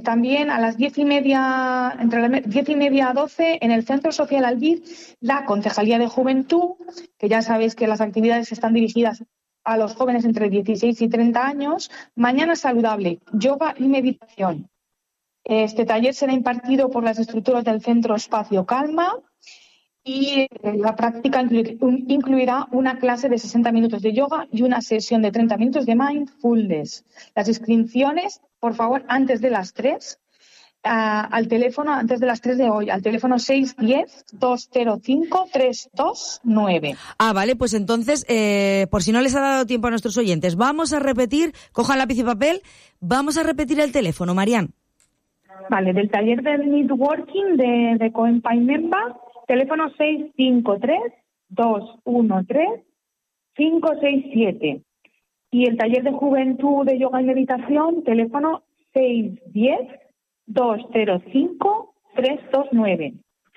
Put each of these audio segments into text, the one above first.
también a las 10:30, entre las 10:30 a 12, en el Centro Social Albir, la Concejalía de Juventud, que ya sabéis que las actividades están dirigidas a los jóvenes entre 16 y 30 años, mañana saludable, yoga y meditación. Este taller será impartido por las estructuras del Centro Espacio Calma y la práctica incluirá una clase de 60 minutos de yoga y una sesión de 30 minutos de mindfulness. Las inscripciones, por favor, antes de las 3, al teléfono, antes de las 3 de hoy, al teléfono 610-205-329. Vale, pues entonces, por si no les ha dado tiempo a nuestros oyentes, vamos a repetir, cojan lápiz y papel, vamos a repetir el teléfono, Marian. Vale, del taller del networking de Coempaimemba, teléfono 653-213-567. Y el taller de juventud de yoga y meditación, teléfono 610-205-329.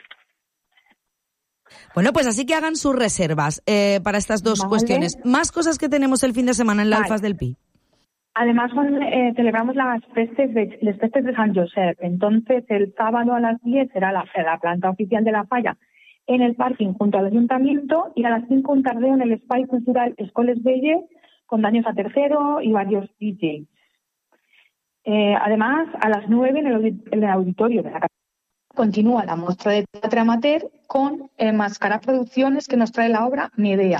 Bueno, pues así que hagan sus reservas para estas dos cuestiones. Más cosas que tenemos el fin de semana en la Alfas del Pi. Además, celebramos las festes de San Josep. Entonces, el sábado a las 10 será la planta oficial de la falla en el parking junto al ayuntamiento, y a las 5 un tardeo en el Espai Cultural Escoles Belles con daños a tercero y varios DJs. Además, a las 9 en el auditorio de la capital continúa la muestra de teatro amateur con Mascara Producciones, que nos trae la obra Medea.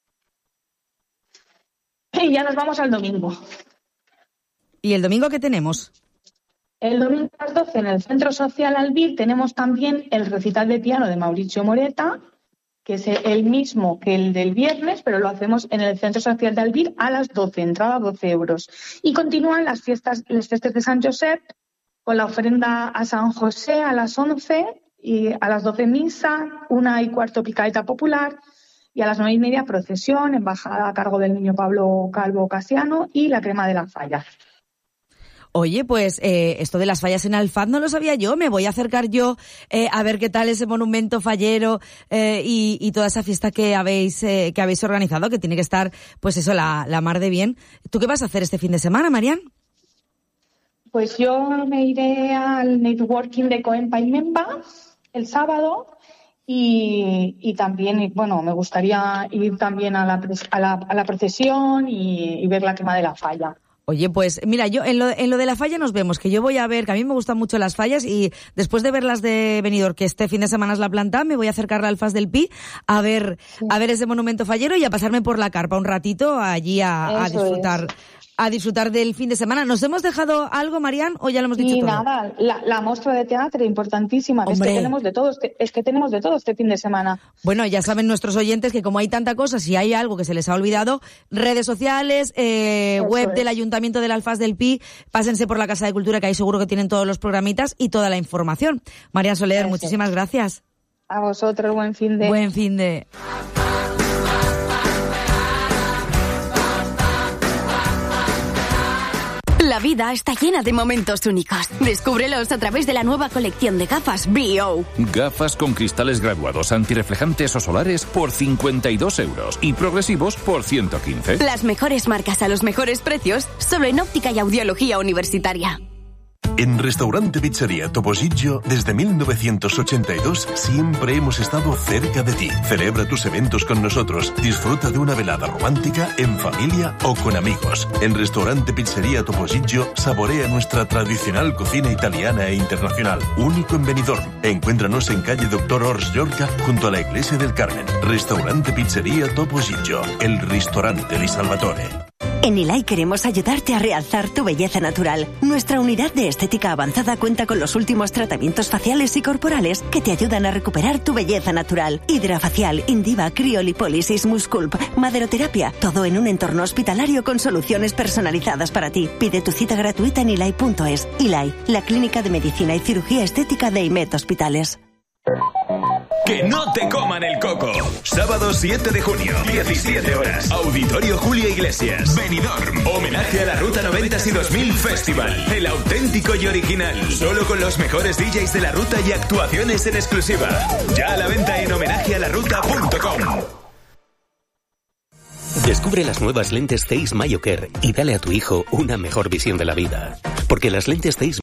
Y ya nos vamos al domingo. ¿Y el domingo qué tenemos? El domingo a las 12 en el Centro Social Albir tenemos también el recital de piano de Mauricio Moreta, que es el mismo que el del viernes, pero lo hacemos en el Centro Social de Albir a las 12, entrada 12 euros. Y continúan las fiestas de San Josep, con la ofrenda a San José a las 11, y a las 12 misa, 1:15 picaeta popular, y a las 9:30 procesión, embajada a cargo del niño Pablo Calvo Casiano y la crema de la falla. Oye, pues esto de las fallas en Alfaz no lo sabía yo. Me voy a acercar yo a ver qué tal ese monumento fallero y toda esa fiesta que habéis organizado, que tiene que estar, pues eso, la mar de bien. ¿Tú qué vas a hacer este fin de semana, Marian? Pues yo me iré al networking de Coempaimemba el sábado y también, bueno, me gustaría ir también a la procesión y ver la quema de la falla. Oye, pues mira, yo en lo de la falla nos vemos, que yo voy a ver, que a mí me gustan mucho las fallas, y después de ver las de Benidorm, que este fin de semana es la planta, me voy a acercar al Alfas del Pi a ver ese monumento fallero y a pasarme por la carpa un ratito allí a disfrutar del fin de semana. ¿Nos hemos dejado algo, Marian, o ya lo hemos dicho todo? Y nada, la muestra de teatro, importantísima. Es que tenemos de todo este fin de semana. Bueno, ya saben nuestros oyentes que como hay tanta cosa, si hay algo que se les ha olvidado, redes sociales, web del Ayuntamiento del Alfas del Pi, pásense por la Casa de Cultura, que ahí seguro que tienen todos los programitas y toda la información. Marian Soler, muchísimas gracias. A vosotros, buen fin de... Buen fin de... La vida está llena de momentos únicos. Descúbrelos a través de la nueva colección de gafas B.O. Gafas con cristales graduados, antirreflejantes o solares por 52 euros y progresivos por 115. Las mejores marcas a los mejores precios, solo en óptica y audiología universitaria. En Restaurante Pizzería Topollillo, desde 1982, siempre hemos estado cerca de ti. Celebra tus eventos con nosotros. Disfruta de una velada romántica, en familia o con amigos. En Restaurante Pizzería Topollillo, saborea nuestra tradicional cocina italiana e internacional. Único en Benidorm. Encuéntranos en calle Doctor Ors Llorca, junto a la Iglesia del Carmen. Restaurante Pizzería Topollillo, el ristorante di Salvatore. En ILAI queremos ayudarte a realzar tu belleza natural. Nuestra unidad de estética avanzada cuenta con los últimos tratamientos faciales y corporales que te ayudan a recuperar tu belleza natural. Hidrafacial, Indiva, criolipólisis, Musculp, maderoterapia, todo en un entorno hospitalario con soluciones personalizadas para ti. Pide tu cita gratuita en ilai.es. ILAI, la clínica de medicina y cirugía estética de IMED Hospitales. ¡Que no te coman el coco! Sábado 7 de junio, 17 horas. Auditorio Julia Iglesias, Benidorm. Homenaje a la Ruta 90s y 2000 Festival. El auténtico y original. Solo con los mejores DJs de la ruta y actuaciones en exclusiva. Ya a la venta en homenajealaruta.com. Descubre las nuevas lentes Zeiss MyoCare y dale a tu hijo una mejor visión de la vida. Porque las lentes Zeiss